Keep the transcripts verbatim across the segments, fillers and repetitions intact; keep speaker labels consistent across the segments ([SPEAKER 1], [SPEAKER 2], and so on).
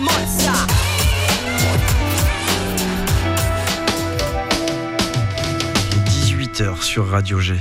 [SPEAKER 1] dix-huit heures sur Radio G.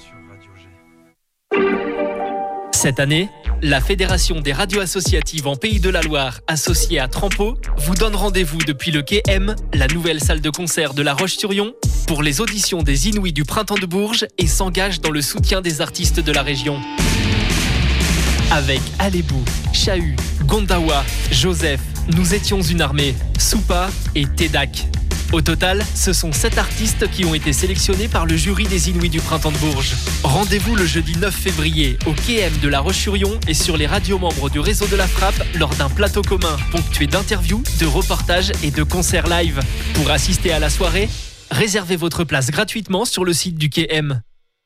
[SPEAKER 2] Cette année, la Fédération des radios associatives en Pays de la Loire, associée à Trampo, vous donne rendez-vous depuis le Quai M, la nouvelle salle de concert de La Roche-sur-Yon, pour les auditions des Inouïs du Printemps de Bourges et s'engage dans le soutien des artistes de la région. Avec Alébou, Chahut, Gondawa, Joseph, Nous étions une armée, Soupa et Tedak. Au total, ce sont sept artistes qui ont été sélectionnés par le jury des Inouïs du Printemps de Bourges. Rendez-vous le jeudi neuf février au Quai M de La Roche-sur-Yon et sur les radios membres du réseau de la Frappe lors d'un plateau commun ponctué d'interviews, de reportages et de concerts live. Pour assister à la soirée, réservez votre place gratuitement sur le site du Quai M.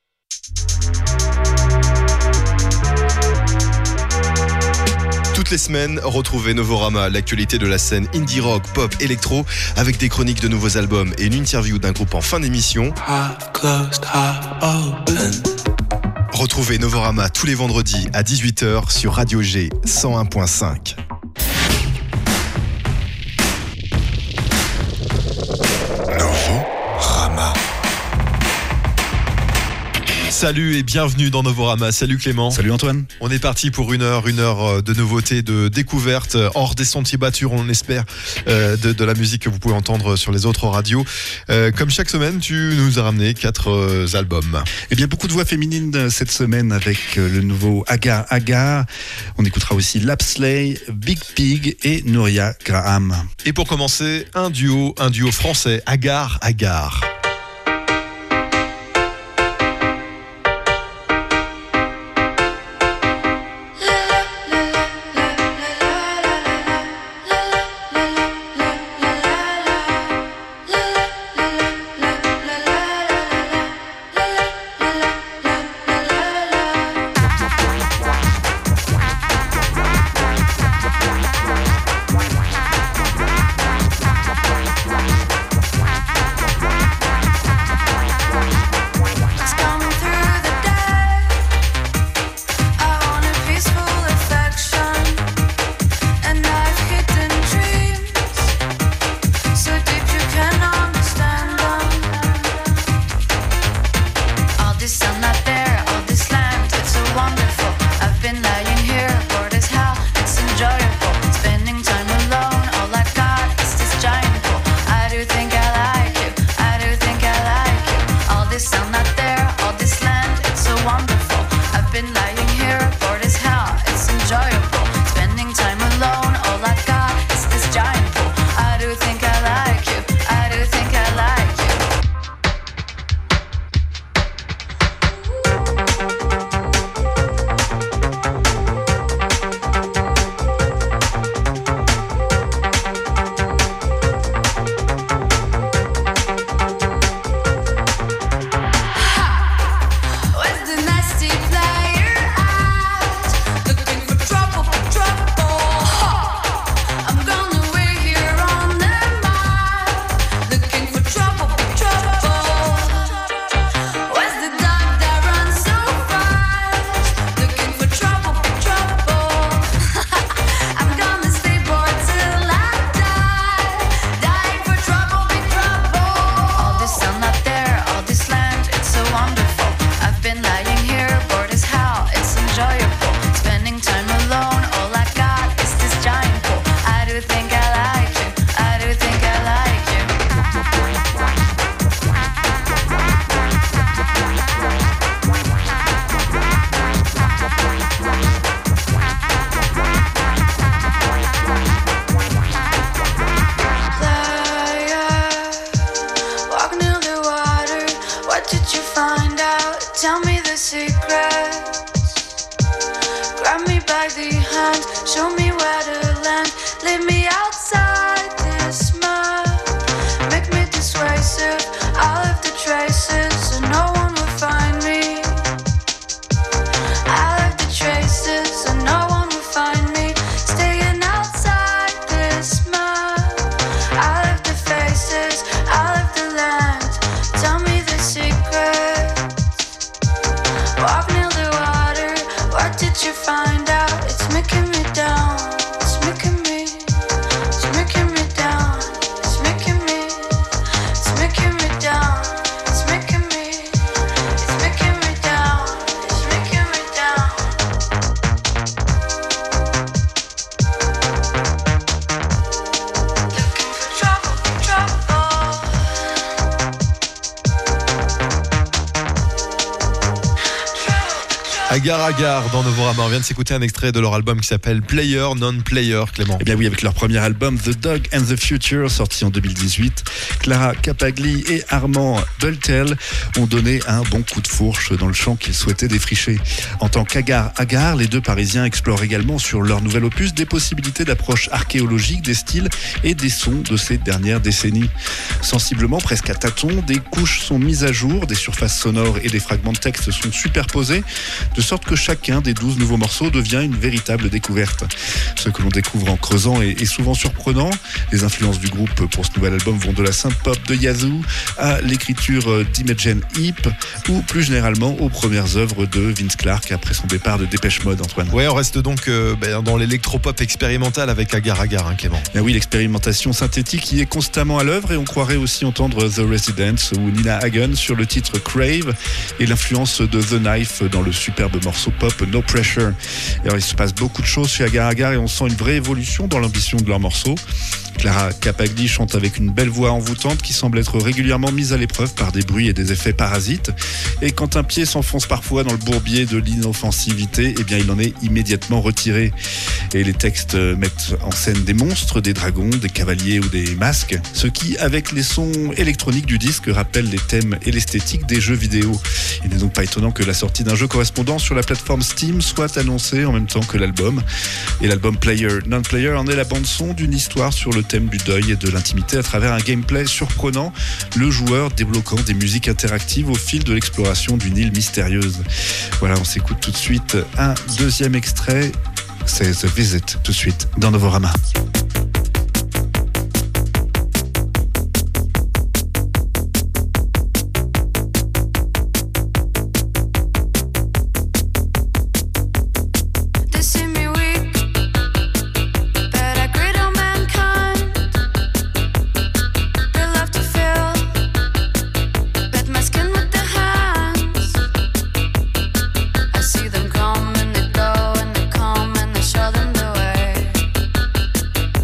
[SPEAKER 3] Toutes les semaines, retrouvez Novorama, l'actualité de la scène indie rock, pop, électro, avec des chroniques de nouveaux albums et une interview d'un groupe en fin d'émission. Retrouvez Novorama tous les vendredis à dix-huit heures sur Radio G cent un point cinq. Novorama. Salut et bienvenue dans Novorama. Salut Clément.
[SPEAKER 4] Salut Antoine.
[SPEAKER 3] On est parti pour une heure, une heure de nouveautés, de découvertes, hors des sentiers battus, on l'espère, euh, de, de la musique que vous pouvez entendre sur les autres radios. Euh, comme chaque semaine, tu nous as ramené quatre euh, albums.
[SPEAKER 4] Eh bien, beaucoup de voix féminines cette semaine avec le nouveau Agar Agar. On écoutera aussi Lapsley, Big Pig et Nouria Graham.
[SPEAKER 3] Et pour commencer, un duo, un duo français, Agar Agar.
[SPEAKER 5] Walk near the water, what did you find out? It's making me down.
[SPEAKER 3] Agar Agar dans Novorama. On vient de s'écouter un extrait de leur album qui s'appelle Player Non Player, Clément.
[SPEAKER 4] Eh bien oui, avec leur premier album The Dog and the Future, sorti en deux mille dix-huit, Clara Capagli et Armand Bultel ont donné un bon coup de fourche dans le champ qu'ils souhaitaient défricher. En tant qu'Agar Agar, les deux Parisiens explorent également sur leur nouvel opus des possibilités d'approche archéologique des styles et des sons de ces dernières décennies. Sensiblement, presque à tâtons, des couches sont mises à jour, des surfaces sonores et des fragments de texte sont superposés, de sorte que chacun des douze nouveaux morceaux devient une véritable découverte. Ce que l'on découvre en creusant est, est souvent surprenant. Les influences du groupe pour ce nouvel album vont de la synth-pop de Yazoo à l'écriture d'Imogen Heap ou plus généralement aux premières œuvres de Vince Clarke après son départ de Dépêche Mode, Antoine.
[SPEAKER 3] Ouais, on reste donc euh, ben, dans l'électropop expérimental avec Agar Agar, hein, Clément.
[SPEAKER 4] Ben oui, l'expérimentation synthétique y est constamment à l'œuvre et on croirait aussi entendre The Residents ou Nina Hagen sur le titre Crave et l'influence de The Knife dans le superbe morceau pop No Pressure. Et alors, il se passe beaucoup de choses chez Agar Agar et on sent une vraie évolution dans l'ambition de leurs morceaux. Clara Capagli chante avec une belle voix envoûtante qui semble être régulièrement mise à l'épreuve par des bruits et des effets parasites. Et quand un pied s'enfonce parfois dans le bourbier de l'inoffensivité, eh bien il en est immédiatement retiré. Et les textes mettent en scène des monstres, des dragons, des cavaliers ou des masques, ce qui, avec les sons électroniques du disque, rappelle les thèmes et l'esthétique des jeux vidéo. Il n'est donc pas étonnant que la sortie d'un jeu correspondant sur la plateforme Steam soit annoncée en même temps que l'album. Et l'album Player Non Player en est la bande-son d'une histoire sur le thème du deuil et de l'intimité à travers un gameplay surprenant, le joueur débloquant des musiques interactives au fil de l'exploration d'une île mystérieuse. Voilà, on s'écoute tout de suite un deuxième extrait, c'est The Visit, tout de suite dans Novorama.
[SPEAKER 5] Them come and they go and they come and they show them the way.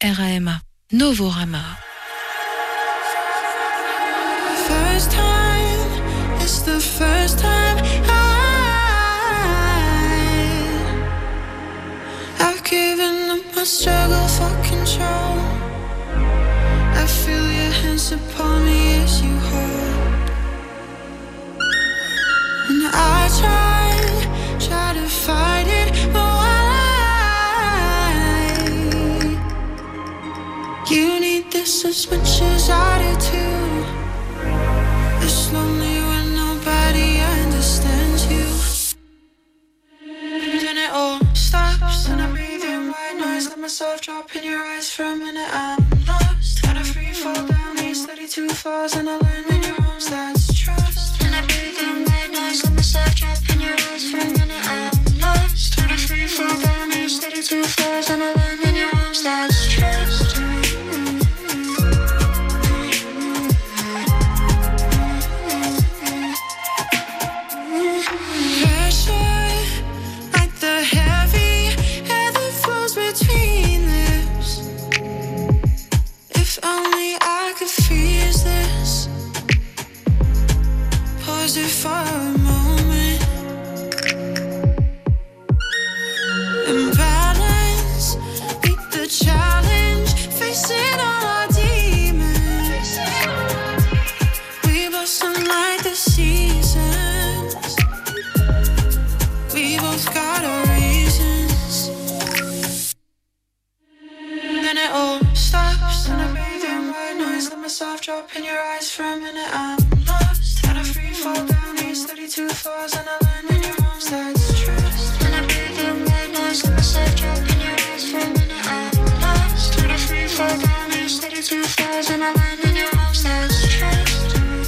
[SPEAKER 5] R A M A. Novorama.
[SPEAKER 6] First time, it's the first time I, I've given up my struggle for control. I feel your hands upon me as you hold. And I try, try to fight it, but why? You need this as much as I do too. It's lonely when nobody understands you. Then it all stops and I breathe in white noise. Let myself drop in your eyes for a minute. I'm lost. Gotta free fall down these thirty-two floors and I land in your arms. That's trust. And I breathe in white noise. Let myself drop in your eyes for a minute. I'm lost. Gotta free fall down these thirty-two floors and I land in your arms. That's trust. For a moment, imbalance, beat the challenge, facing all our demons. We blossom like the seasons. We both got our reasons. Then it all stops and I breathe in white noise. Let myself drop in your eyes for a minute. I'm lost. Gotta free fall down thirty-two floors and I land in your arms. That's trust. And I breathe in white noise. Let myself drop in your eyes for a minute. I'm lost. Gotta free fall down these thirty-two floors and I land in your arms. That's trust.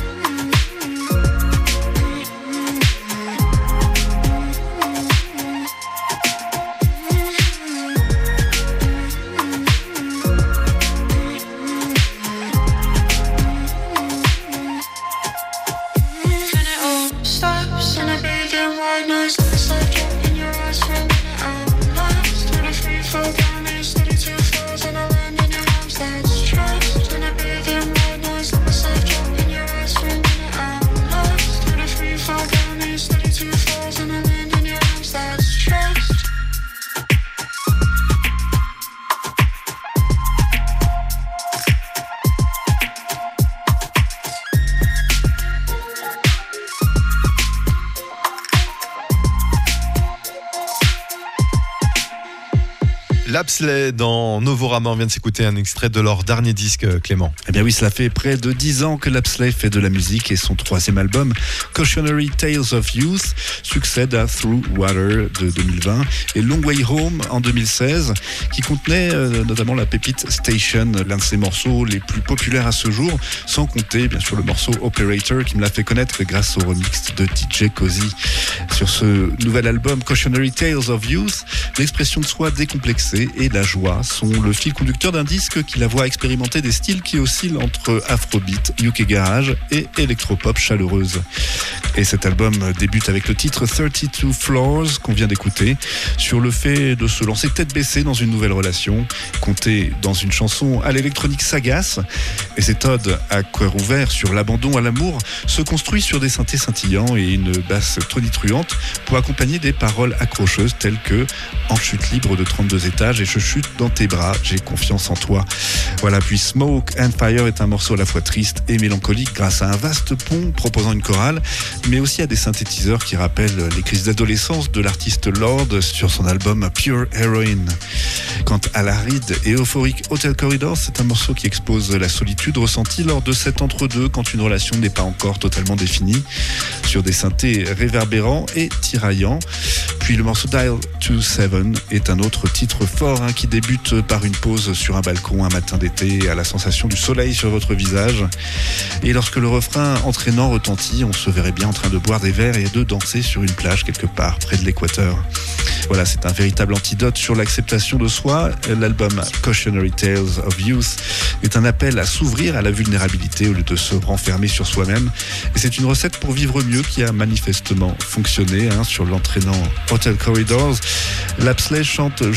[SPEAKER 3] Lapsley dans Novorama, on vient de s'écouter un extrait de leur dernier disque, Clément.
[SPEAKER 4] Eh bien oui, cela fait près de dix ans que Lapsley fait de la musique et son troisième album, Cautionary Tales of Youth, succède à Through Water de deux mille vingt et Long Way Home en deux mille seize, qui contenait euh, notamment la pépite Station, l'un de ses morceaux les plus populaires à ce jour, sans compter bien sûr le morceau Operator qui me l'a fait connaître grâce au remix de D J Cozy. Sur ce nouvel album, Cautionary Tales of Youth, l'expression de soi décomplexée et la joie sont le fil conducteur d'un disque qui la voit expérimenter des styles qui oscillent entre Afrobeat, U K Garage et électropop chaleureuse. Et cet album débute avec le titre thirty-two Floors qu'on vient d'écouter, sur le fait de se lancer tête baissée dans une nouvelle relation, compté dans une chanson à l'électronique sagace. Et cette ode à cœur ouvert sur l'abandon à l'amour se construit sur des synthés scintillants et une basse tonitruante pour accompagner des paroles accrocheuses telles que « En chute libre de trente-deux étages et je chute dans tes bras, j'ai confiance en toi ». Voilà, puis Smoke and Fire est un morceau à la fois triste et mélancolique grâce à un vaste pont proposant une chorale, mais aussi à des synthétiseurs qui rappellent les crises d'adolescence de l'artiste Lord sur son album Pure Heroine. Quant à l'aride et euphorique Hotel Corridors, c'est un morceau qui expose la solitude ressentie lors de cet entre-deux quand une relation n'est pas encore totalement définie, sur des synthés réverbérants et tiraillants. Puis le morceau Dial to Seven est un autre titre fort hein, qui débute par une pause sur un balcon un matin d'été à la sensation du soleil sur votre visage. Et lorsque le refrain entraînant retentit, on se verrait bien en train de boire des verres et de danser sur une plage quelque part près de l'équateur. Voilà, c'est un véritable antidote sur l'acceptation de soi. L'album Cautionary Tales of Youth est un appel à s'ouvrir à la vulnérabilité au lieu de se renfermer sur soi-même. Et c'est une recette pour vivre mieux qui a manifestement fonctionné hein, sur l'entraînant Hotel Corridors. Lapsley chante « Je me sens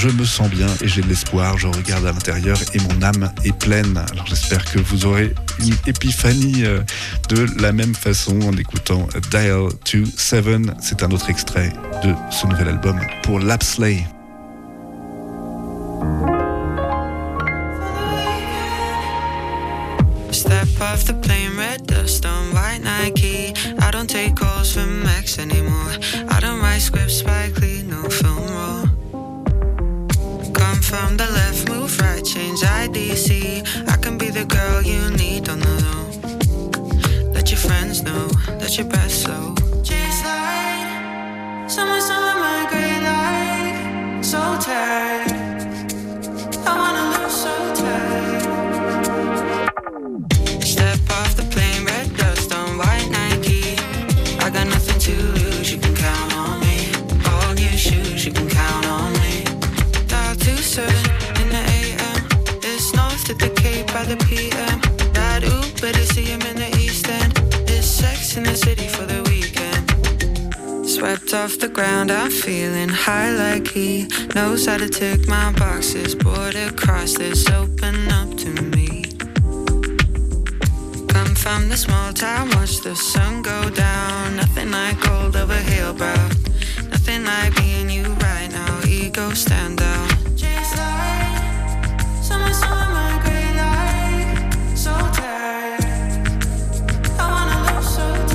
[SPEAKER 4] sens bien et j'ai de l'espoir. Je regarde à l'intérieur et mon âme est pleine. Alors j'espère que vous aurez une épiphanie euh, de la même façon en écoutant Dial vingt-sept. C'est un autre extrait de ce nouvel album pour Lapsley.
[SPEAKER 6] Step off the plane, red dust on white Nike. I don't take calls from Max anymore. I don't write scripts, Spike Lee, no film roll. Come from the left, move right, change I D C. I can be the girl you need on the low. Let your friends know, let your breath slow. Chase light, summer, summer, my great light. So tired, I wanna lose so tired. Step off the plane, red dust on white Nike. I got nothing to lose, you can count on me. All new shoes, you can count on me. Dial two seven in the A M. It's north to the Cape by the P M. Ride Uber to see him in the East End. It's sex in the city for the weekend. Swept off the ground, I'm feeling high like he knows how to tick my boxes. Border cross this, open up to me. From the small town, watch the sun go down. Nothing like gold over hill, bro. Nothing like being you right now. Ego stand down. Chase light, summer, summer, my great light. So tired, I wanna lose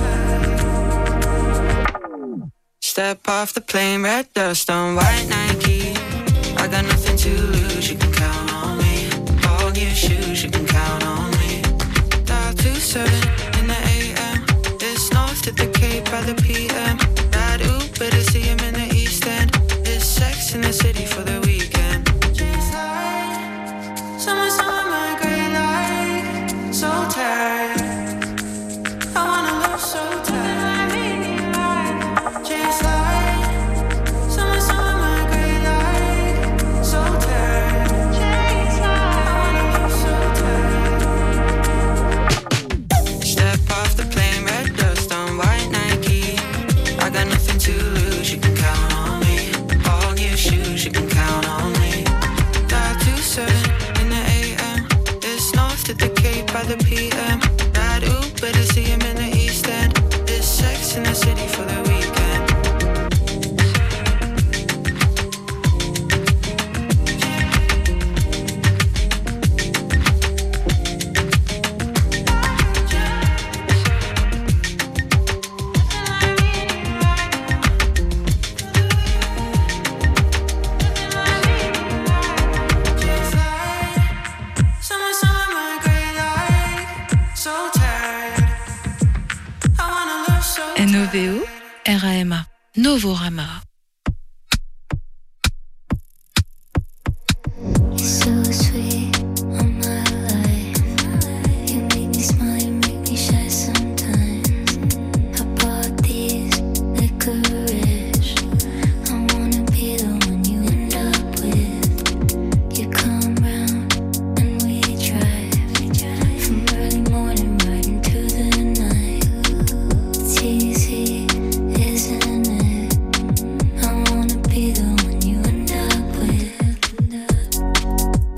[SPEAKER 6] so tired. Step off the plane, red dust on white Nike. I got nothing to lose, you can count on me. All new shoes, you can count on me. two seven in the A M. It's north to the Cape by the P M. Ride Uber to see him in the East End. It's sex in the city for the weekend. Chase light, summer, summer, my great light. So tired, I wanna love so tired. Chase light, summer, summer, my great light. So tired, I wanna love so tired. Step off the plane, red dust on white Nike. I got nothing to lose, you can count on me. All new shoes, you can count on me. Dial two seven in the A M. It's north to the Cape by the P M. Ride Uber to see him in the East End. It's sex in the city for the weekend.
[SPEAKER 5] N O V O R A M A Novorama.
[SPEAKER 7] So sweet on my life. You make me smile, you make me shy sometimes. I bought these licorice. I wanna be the one you end up with. You come round and we drive from early morning right into the night. It's easy, isn't it? I wanna be the one you end up with.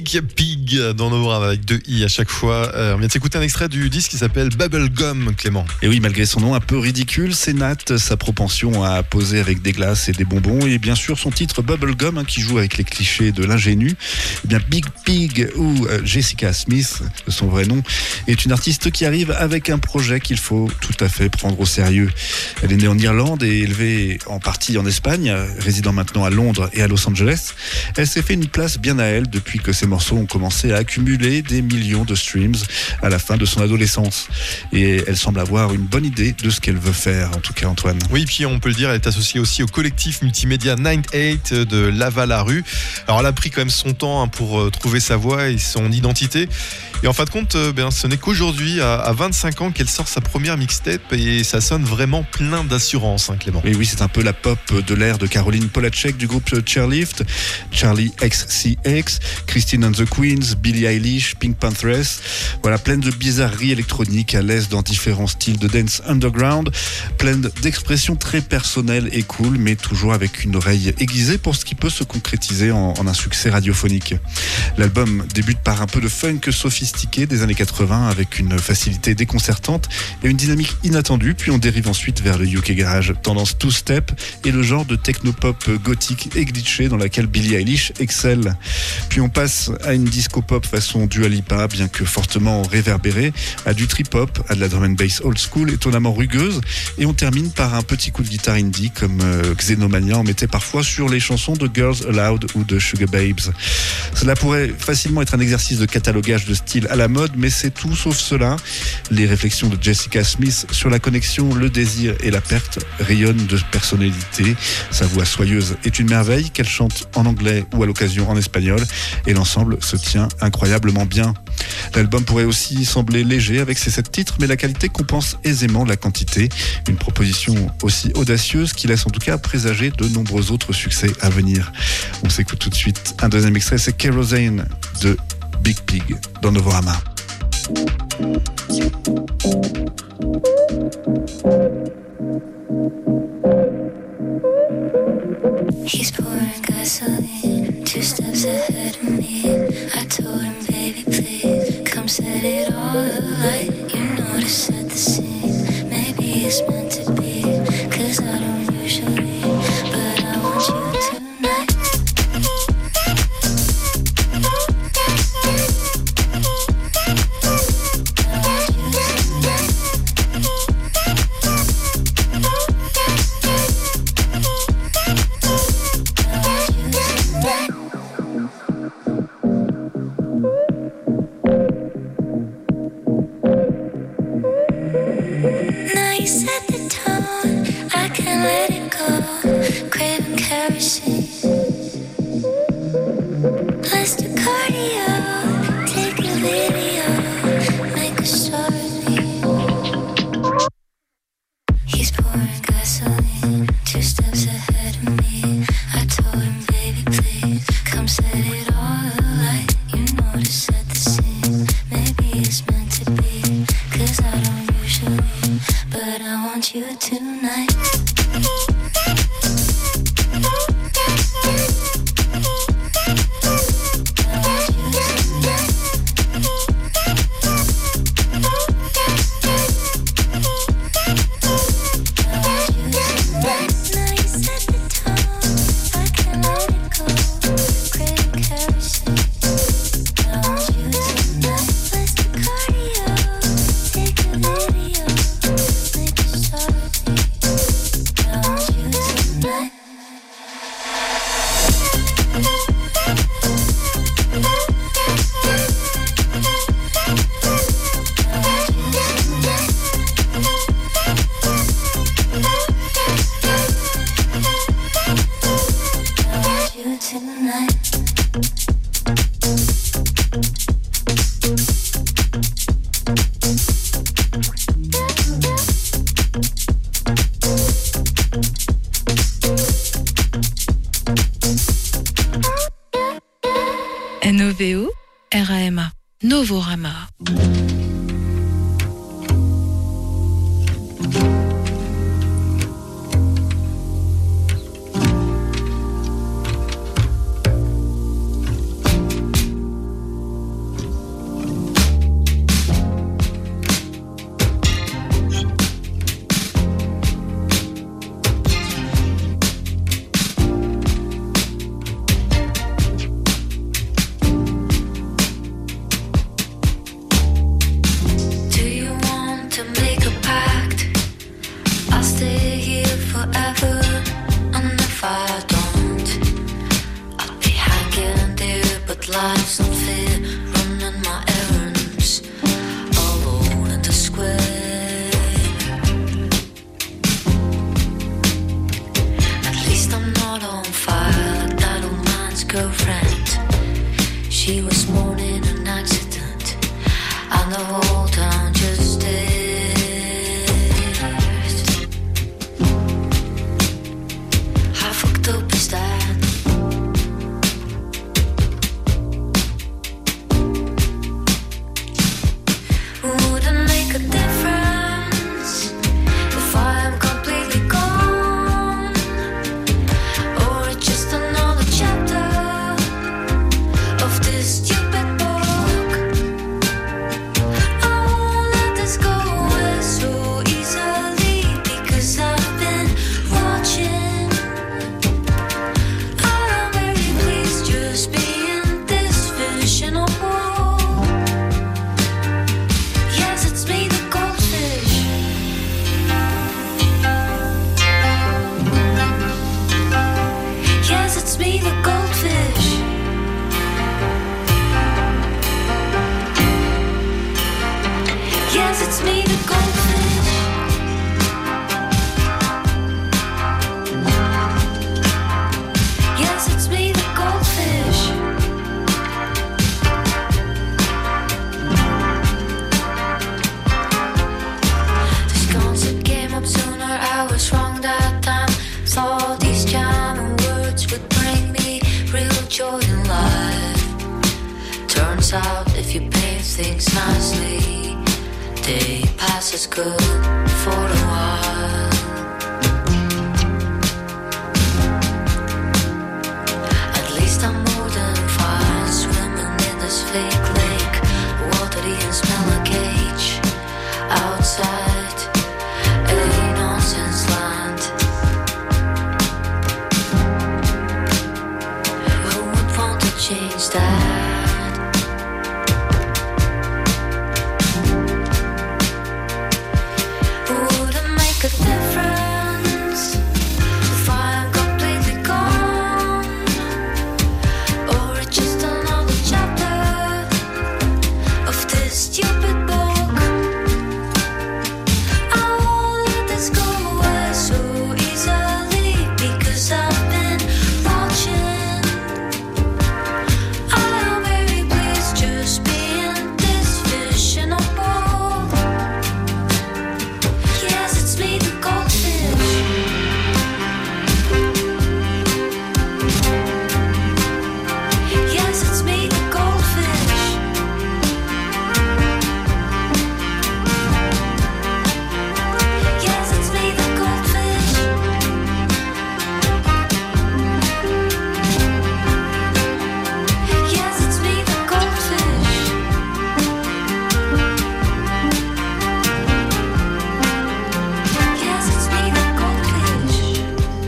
[SPEAKER 3] Big Pig dans nos bras avec deux i à chaque fois. Euh, on vient de s'écouter un extrait du disque qui s'appelle Bubblegum, Clément.
[SPEAKER 4] Et oui, malgré son nom un peu ridicule, c'est Nat, sa propension à poser avec des glaces et des bonbons, et bien sûr son titre Bubblegum, hein, qui joue avec les clichés de l'ingénu. Eh bien Big Pig, ou euh, Jessica Smith, son vrai nom, est une artiste qui arrive avec un projet qu'il faut tout à fait prendre au sérieux. Elle est née en Irlande et élevée en partie en Espagne, résidant maintenant à Londres et à Los Angeles. Elle s'est fait une place bien à elle depuis que ses morceaux ont commencé à accumuler des millions de streams à la fin de son adolescence. Et elle semble avoir une bonne idée de ce qu'elle veut faire, en tout cas Antoine.
[SPEAKER 3] Oui, puis on peut le dire, elle est associée aussi au collectif multimédia quatre-vingt-huit de Laval-la-Rue. Alors elle a pris quand même son temps hein, pour trouver sa voix et son identité. Et en fin de compte, euh, ben, ce n'est qu'aujourd'hui, à, à vingt-cinq ans, qu'elle sort sa première mixtape et ça sonne vraiment plein d'assurance, hein, Clément.
[SPEAKER 4] Et oui, c'est un peu la pop de l'ère de Caroline Polachek du groupe Chairlift, Charlie X C X, Christine and the Queens, Billie Eilish, Pink Panthers. Voilà, pleine de bizarreries électroniques à l'aise dans différents styles de dance underground, pleine d'expressions très personnelles et cool, mais toujours avec une oreille aiguisée pour ce qui peut se concrétiser en, en un succès radiophonique. L'album débute par un peu de funk sophistiqué des années quatre-vingts avec une facilité déconcertante et une dynamique inattendue, puis on dérive ensuite vers le U K Garage, tendance two-step et le genre de techno-pop gothique et glitché dans laquelle Billie Eilish excelle. Puis on passe à une disco-pop façon Dua Lipa, bien que fortement réverbérée, à du trip-hop, à de la drum and bass old school étonnamment rugueuse, et on termine par un petit coup de guitare indie comme euh, Xenomania en mettait parfois sur les chansons de Girls Aloud ou de Sugar Babes. Cela pourrait facilement être un exercice de catalogage de style à la mode, mais c'est tout sauf cela. Les réflexions de Jessica Smith sur la connexion, le désir et la perte rayonnent de personnalité. Sa voix soyeuse est une merveille, qu'elle chante en anglais ou à l'occasion en espagnol, et l'ensemble se tient incroyablement bien. L'album pourrait aussi sembler léger avec ses sept titres, mais la qualité compense aisément la quantité. Une proposition aussi audacieuse qui laisse en tout cas présager de nombreux autres succès à venir. On s'écoute tout de suite un deuxième extrait, c'est Kerosene de Big Pig dans Novorama.
[SPEAKER 7] He's pouring gasoline, two steps ahead of me. I told him, baby, please, come set it all alight. You know to set the scene, maybe it's meant to be, cause I don't usually, but I want you tonight.
[SPEAKER 5] N O V O R A M A Novorama.
[SPEAKER 7] that life's not fair, running my errands alone in the square. At least I'm not on fire like that old man's girlfriend. She was born in an accident, and the whole town just stared. How fucked up is that? Wouldn't make a difference if I am completely gone, or it's just another chapter of this stupid book. I won't let this go away so easily, because I've been watching. I am very pleased just being this vision of war. Yes, it's me, the goldfish. Yes, it's me, the goldfish. Yes, it's me, the goldfish. Yes, it's me, the goldfish. This concept came up sooner, I was wrong that time. Thought these charming words would bring me real joy in life. Turns out if you paint things nicely, they pass as good for a while. At least I'm more than fine swimming in this fake lake, watery and smell like cage. Outside a nonsense land. Who would want to change that? Wouldn't make a difference if I'm completely gone, or it's just another chapter of this stupid book. I won't let this go away so easily, because I've been watching. I am very pleased just being this vision of both. Yes, it's me, the goldfish. Yes, it's me, the goldfish. Yes, it's me, the goldfish. Yes, it's me, the goldfish. Yes, it's me, the goldfish.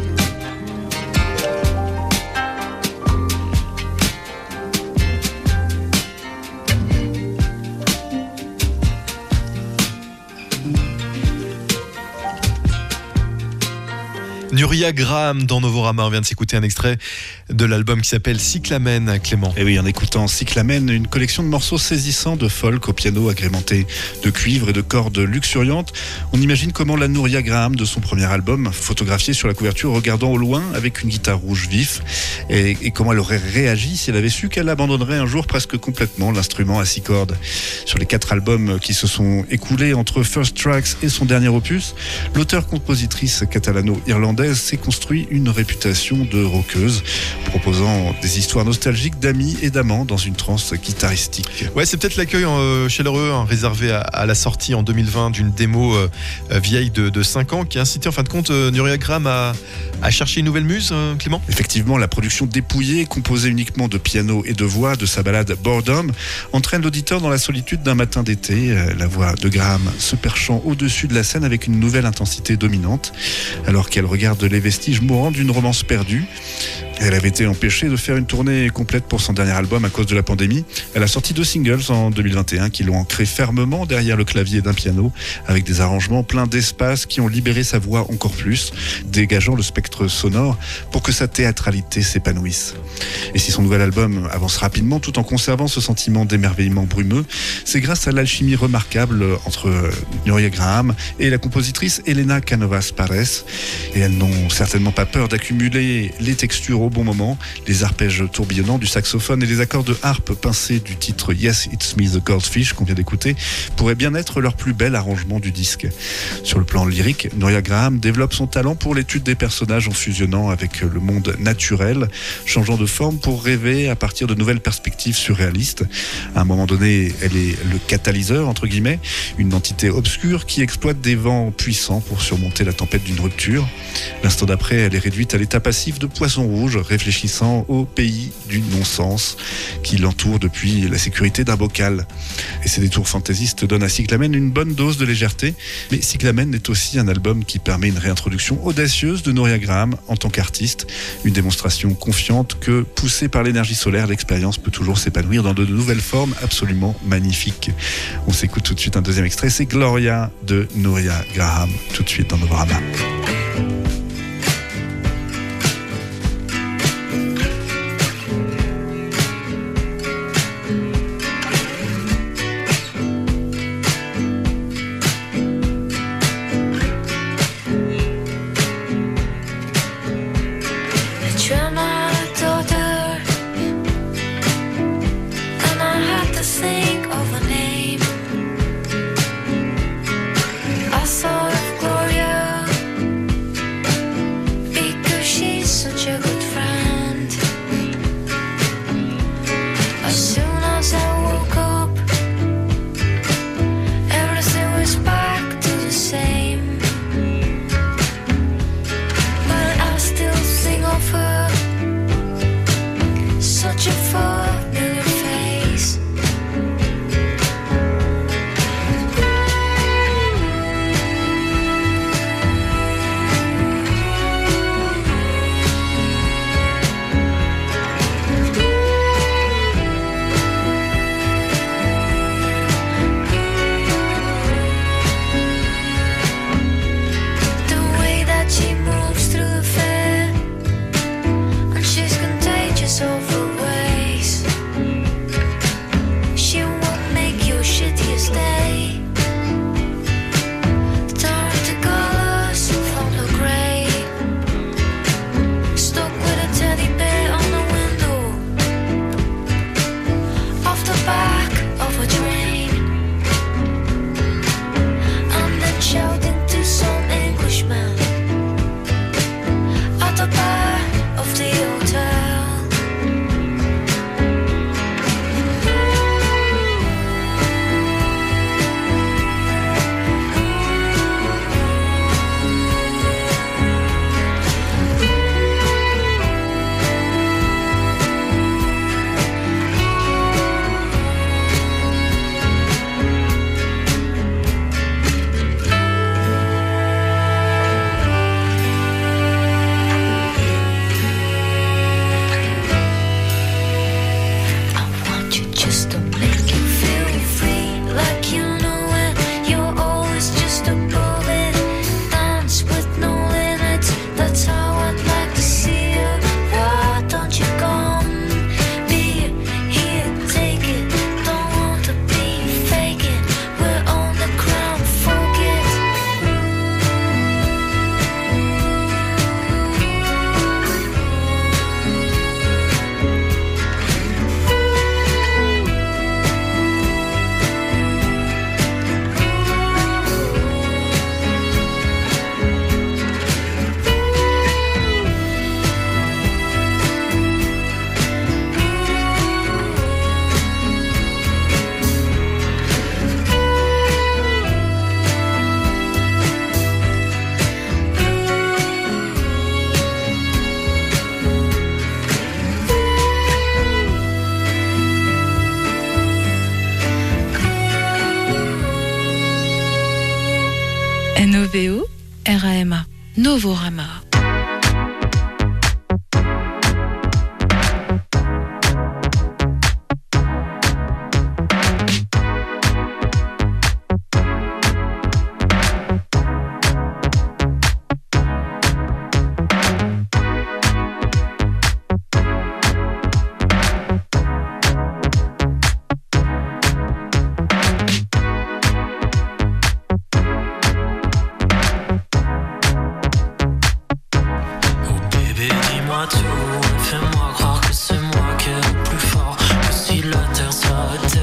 [SPEAKER 3] Nuria Graham dans Novorama. On vient de s'écouter un extrait de l'album qui s'appelle Cyclamen, Clément.
[SPEAKER 4] Et oui, en écoutant Cyclamen, une collection de morceaux saisissants de folk au piano agrémenté de cuivre et de cordes luxuriantes. On imagine comment la Nuria Graham de son premier album, photographiée sur la couverture, regardant au loin avec une guitare rouge vif, et, et comment elle aurait réagi si elle avait su qu'elle abandonnerait un jour presque complètement l'instrument à six cordes. Sur les quatre albums qui se sont écoulés entre First Tracks et son dernier opus, l'auteur-compositrice catalano-irlandaise s'est construit une réputation de rockeuse, proposant des histoires nostalgiques d'amis et d'amants dans une transe guitaristique.
[SPEAKER 3] Ouais, c'est peut-être l'accueil euh, chaleureux hein, réservé à, à la sortie en deux mille vingt d'une démo euh, vieille de, de cinq ans qui a incité en fin de compte euh, Nuria Graham à, à chercher une nouvelle muse, euh, Clément.
[SPEAKER 4] Effectivement, la production dépouillée, composée uniquement de piano et de voix de sa ballade Boredom, entraîne l'auditeur dans la solitude d'un matin d'été. Euh, la voix de Graham se perchant au-dessus de la scène avec une nouvelle intensité dominante, alors qu'elle regarde les vestiges mourants d'une romance perdue. Elle avait été empêchée de faire une tournée complète pour son dernier album à cause de la pandémie. Elle a sorti deux singles en deux mille vingt et un qui l'ont ancrée fermement derrière le clavier d'un piano avec des arrangements pleins d'espace qui ont libéré sa voix encore plus, dégageant le spectre sonore pour que sa théâtralité s'épanouisse. Et si son nouvel album avance rapidement tout en conservant ce sentiment d'émerveillement brumeux, c'est grâce à l'alchimie remarquable entre Nuria Graham et la compositrice Elena Cánovas-Párez. Et elles n'ont certainement pas peur d'accumuler les textures au bon moment, les arpèges tourbillonnants du saxophone et les accords de harpe pincés du titre Yes It's Me the Goldfish qu'on vient d'écouter pourraient bien être leur plus bel arrangement du disque. Sur le plan lyrique, Nuria Graham développe son talent pour l'étude des personnages en fusionnant avec le monde naturel, changeant de forme pour rêver à partir de nouvelles perspectives surréalistes. À un moment donné, elle est le catalyseur, entre guillemets, une entité obscure qui exploite des vents puissants pour surmonter la tempête d'une rupture. L'instant d'après, elle est réduite à l'état passif de poisson rouge, réfléchissant au pays du non-sens qui l'entoure depuis la sécurité d'un bocal. Et ces détours fantaisistes donnent à Cyclamen une bonne dose de légèreté, mais Cyclamen est aussi un album qui permet une réintroduction audacieuse de Nuria Graham en tant qu'artiste, une démonstration confiante que, poussée par l'énergie solaire, l'expérience peut toujours s'épanouir dans de nouvelles formes absolument magnifiques. On s'écoute tout de suite un deuxième extrait, c'est Gloria de Nuria Graham, tout de suite dans Novorama.
[SPEAKER 5] N O V O R A M A Novorama.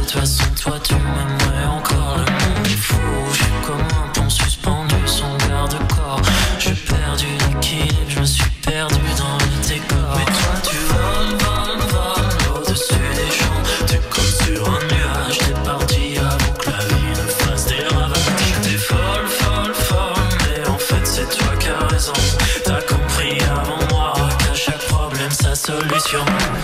[SPEAKER 6] toute façon toi tu m'aimerais encore. Le monde est fou, je suis comme un pont suspendu sans garde-corps. Je perds du l'équilibre, je me suis perdu dans le décor. Mais toi tu voles, voles, voles au-dessus des champs. Tu colles sur un nuage, t'es parti avant que la vie ne fasse des ravages. T'es folle, folle, folle, mais en fait c'est toi qui as raison. T'as compris avant moi qu'à chaque problème sa solution.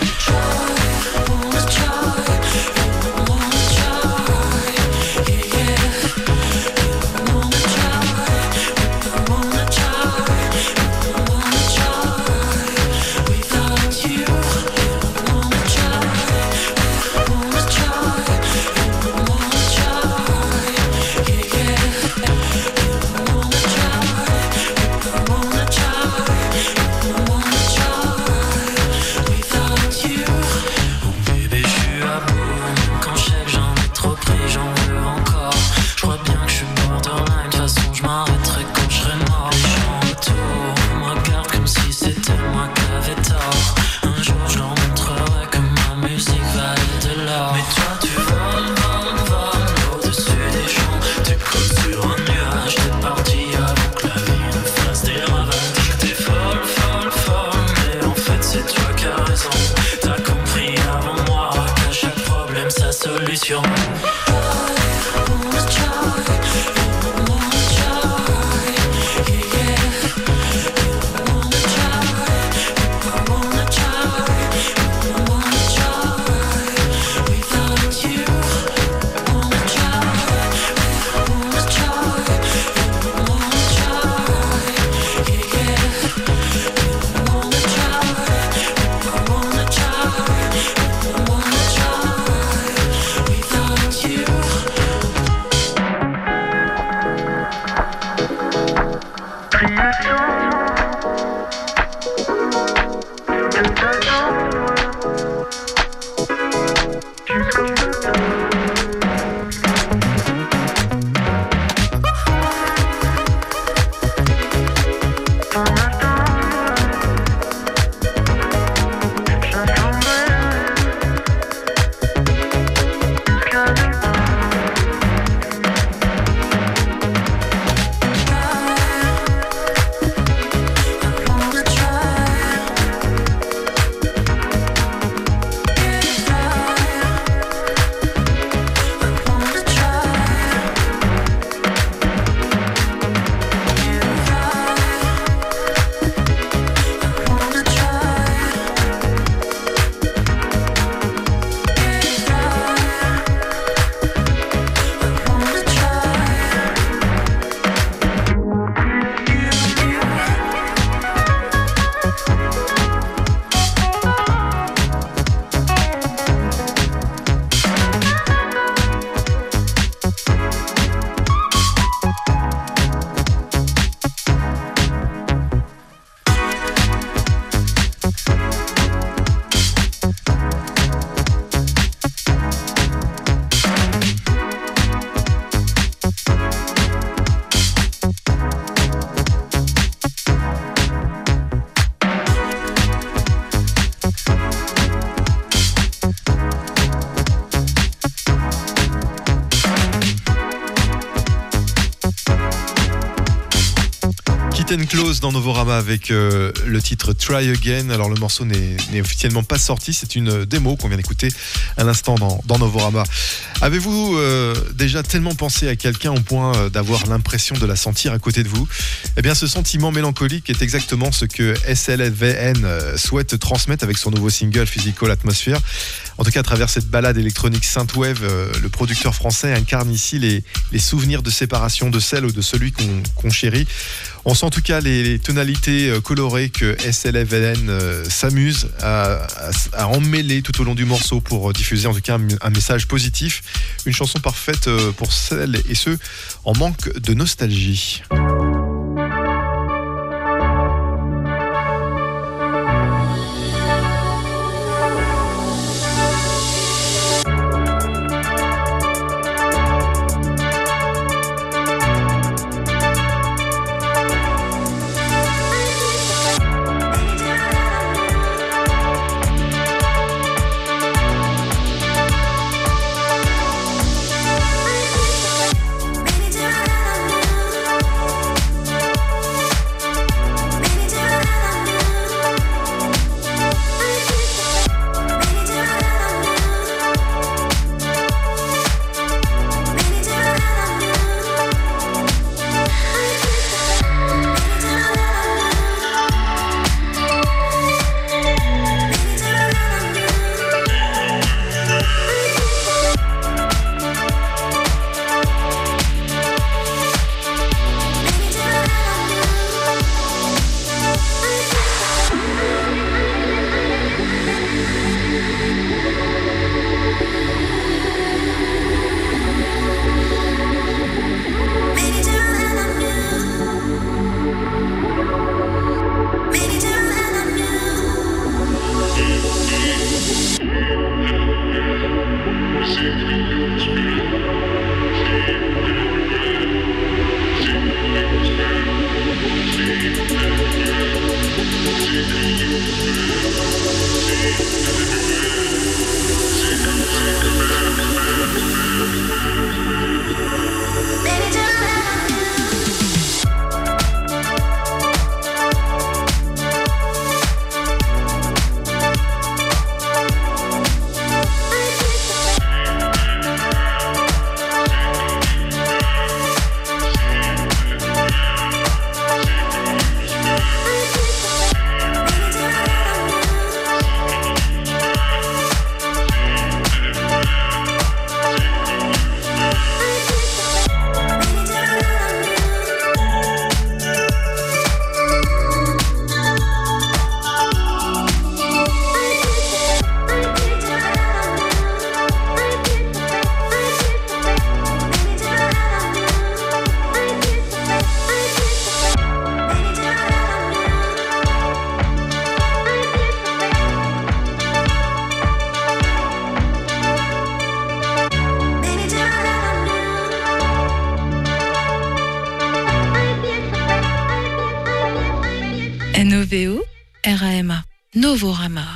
[SPEAKER 3] Close dans Novorama avec euh, le titre Try Again. Alors le morceau n'est, n'est officiellement pas sorti, c'est une démo qu'on vient d'écouter à l'instant dans, dans Novorama. Avez-vous euh, déjà tellement pensé à quelqu'un au point euh, d'avoir l'impression de la sentir à côté de vous ? Eh bien ce sentiment mélancolique est exactement ce que S L V N euh, souhaite transmettre avec son nouveau single Physical Atmosphere. En tout cas à travers cette balade électronique synthwave, euh, le producteur français incarne ici les, les souvenirs de séparation de celle ou de celui qu'on, qu'on chérit. On sent en tout cas les, les tonalités colorées que S L V N euh, s'amuse à, à, à emmêler tout au long du morceau pour diffuser en tout cas un, un message positif. Une chanson parfaite pour celles et ceux en manque de nostalgie.
[SPEAKER 7] Thank
[SPEAKER 5] V O R A M A. Novorama.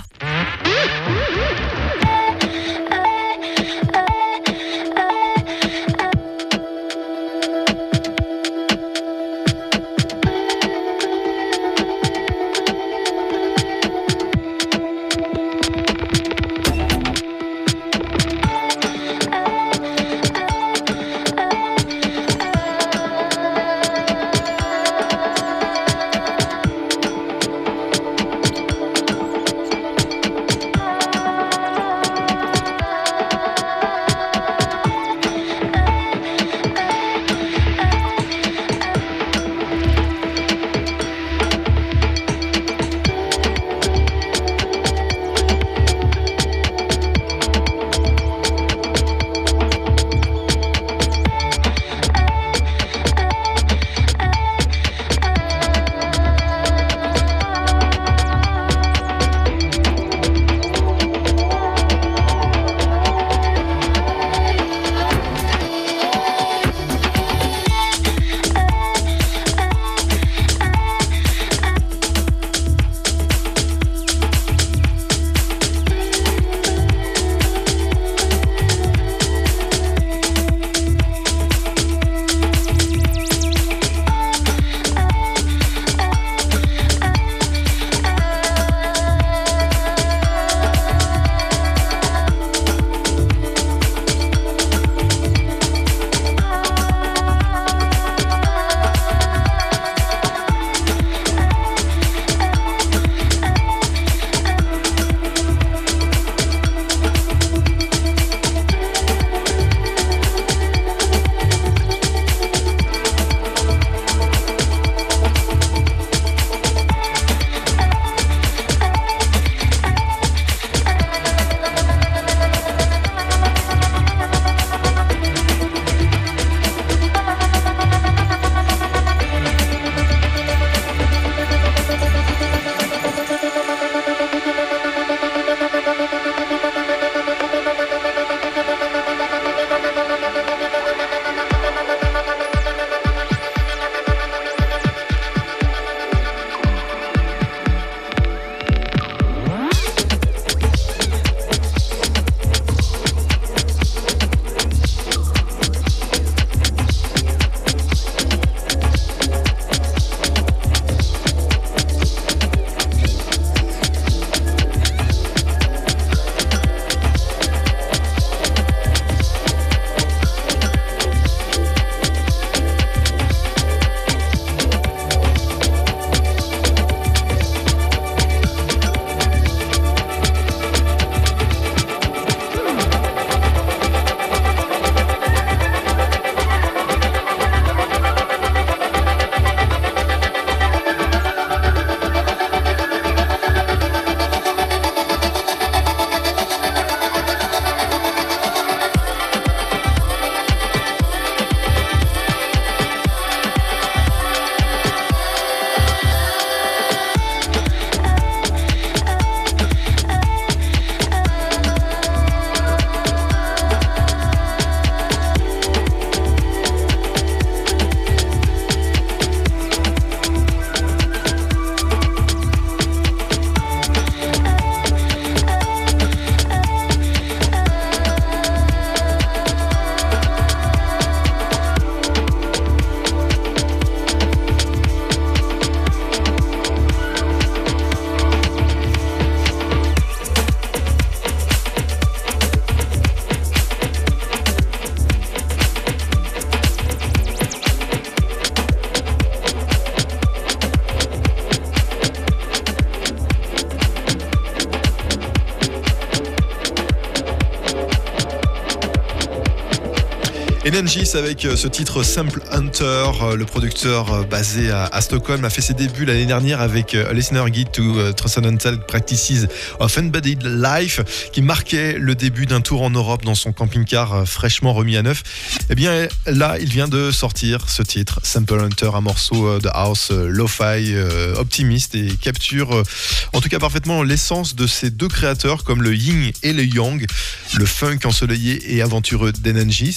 [SPEAKER 3] Enengis avec ce titre Sample Hunter, le producteur basé à, à Stockholm a fait ses débuts l'année dernière avec A Listener Guide to Transcendental Practices of Embodied Life, qui marquait le début d'un tour en Europe dans son camping-car fraîchement remis à neuf. Et bien là, il vient de sortir ce titre Sample Hunter, un morceau de house lo-fi optimiste et capture en tout cas parfaitement l'essence de ces deux créateurs comme le yin et le yang, le funk ensoleillé et aventureux d'Enengis,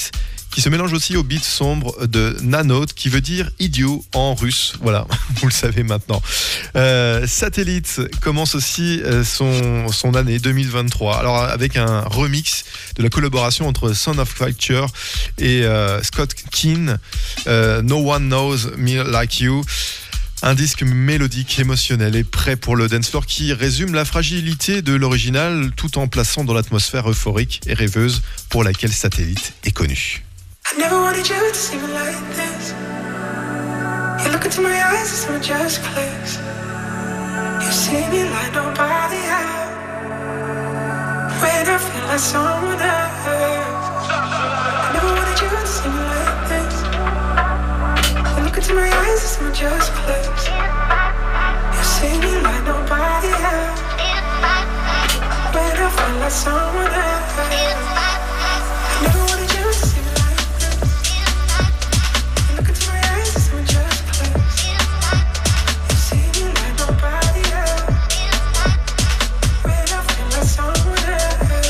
[SPEAKER 3] qui se mélange aussi au beat sombre de Nanote, qui veut dire idiot en russe. Voilà, vous le savez maintenant. Euh, Satellite commence aussi euh, son, son année deux mille vingt-trois. Alors avec un remix de la collaboration entre Son of Culture et euh, Scott Keane, euh, No One Knows Me Like You. Un disque mélodique, émotionnel et prêt pour le dance floor qui résume la fragilité de l'original tout en plaçant dans l'atmosphère euphorique et rêveuse pour laquelle Satellite est connu.
[SPEAKER 6] I never wanted you to see me like this. You look into my eyes, it's not just clicks. You see me like nobody else. When I feel like someone else. I never wanted you to see me like this. You look into my eyes, it's not just clicks. You see me like nobody else. When I feel like someone else. I never wanted you to see me like this. You look into my eyes, it's not just clicks. You see me like nobody else. When I feel like someone else.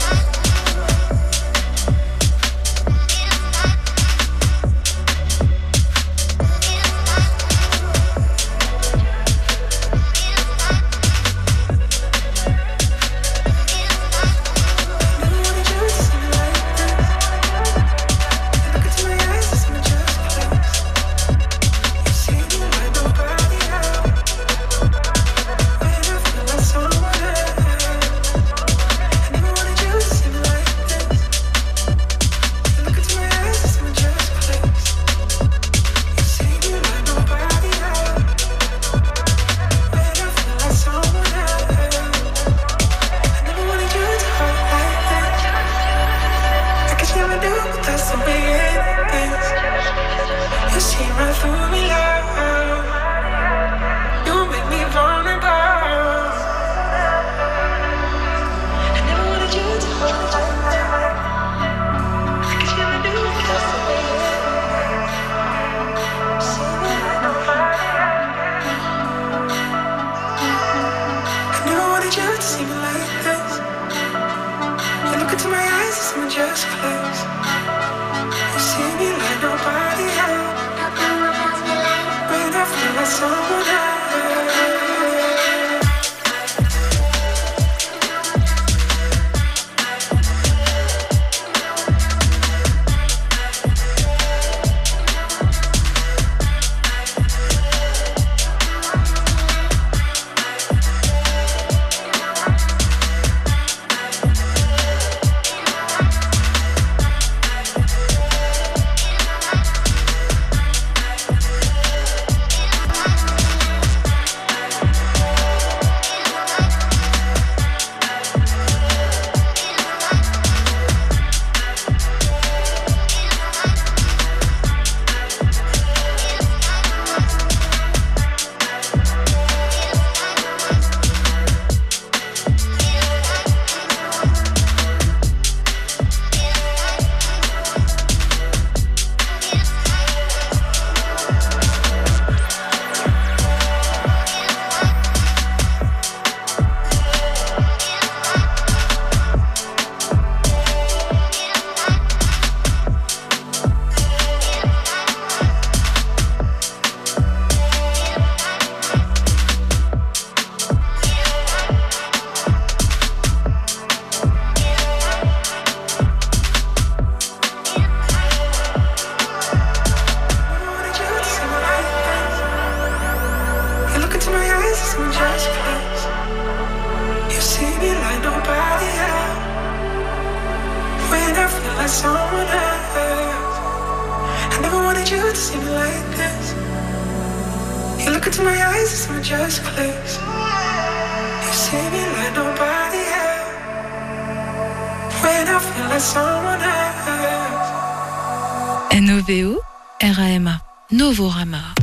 [SPEAKER 5] N O V O R A M A Novorama.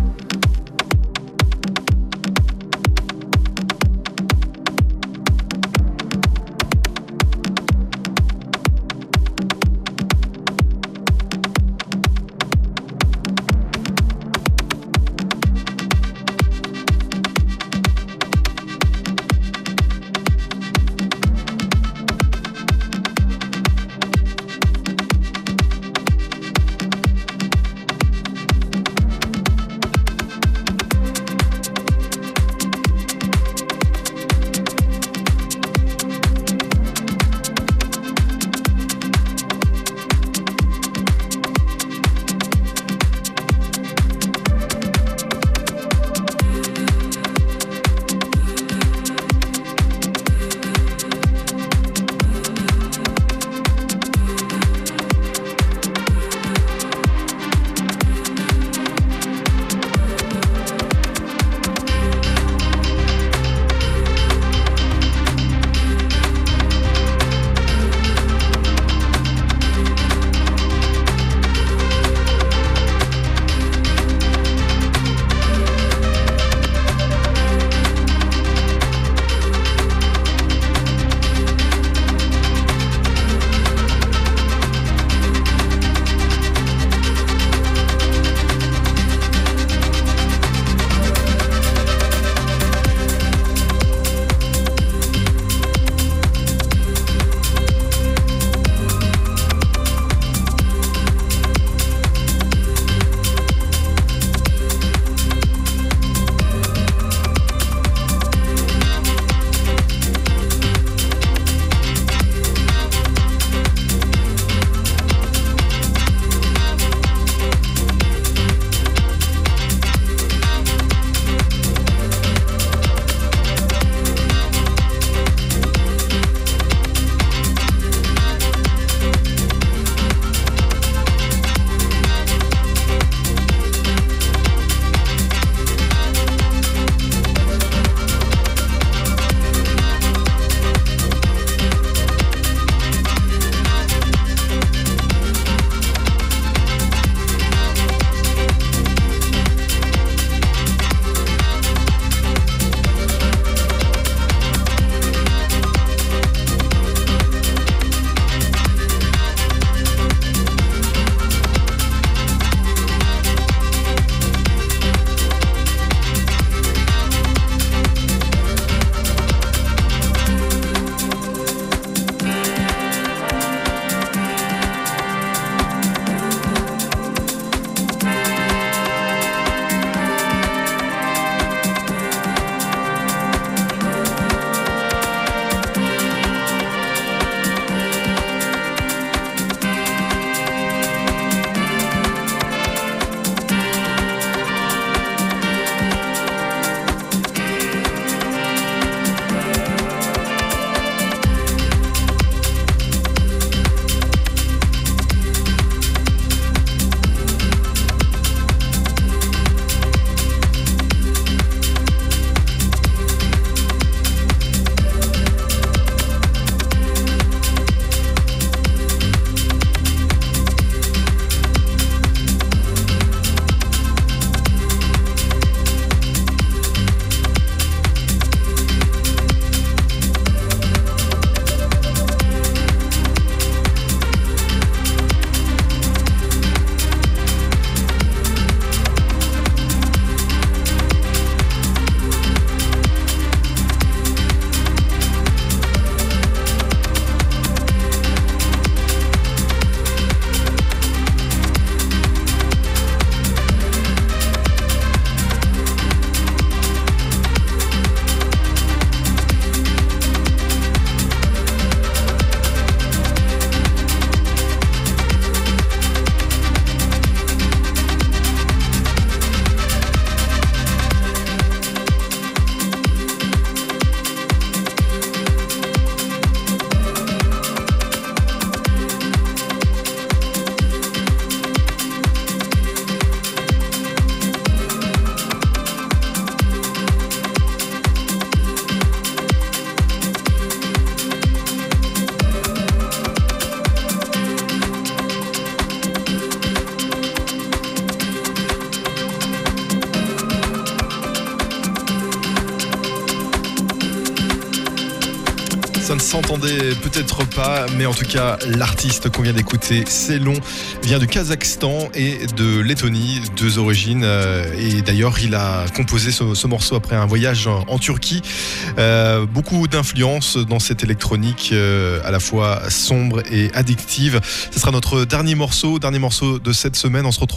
[SPEAKER 3] s'entendait peut-être pas, mais en tout cas, l'artiste qu'on vient d'écouter, Selon, vient du Kazakhstan et de Lettonie, deux origines. Et d'ailleurs, il a composé ce, ce morceau après un voyage en, en Turquie. Euh, beaucoup d'influence dans cette électronique euh, à la fois sombre et addictive. Ce sera notre dernier morceau, dernier morceau de cette semaine. On se retrouve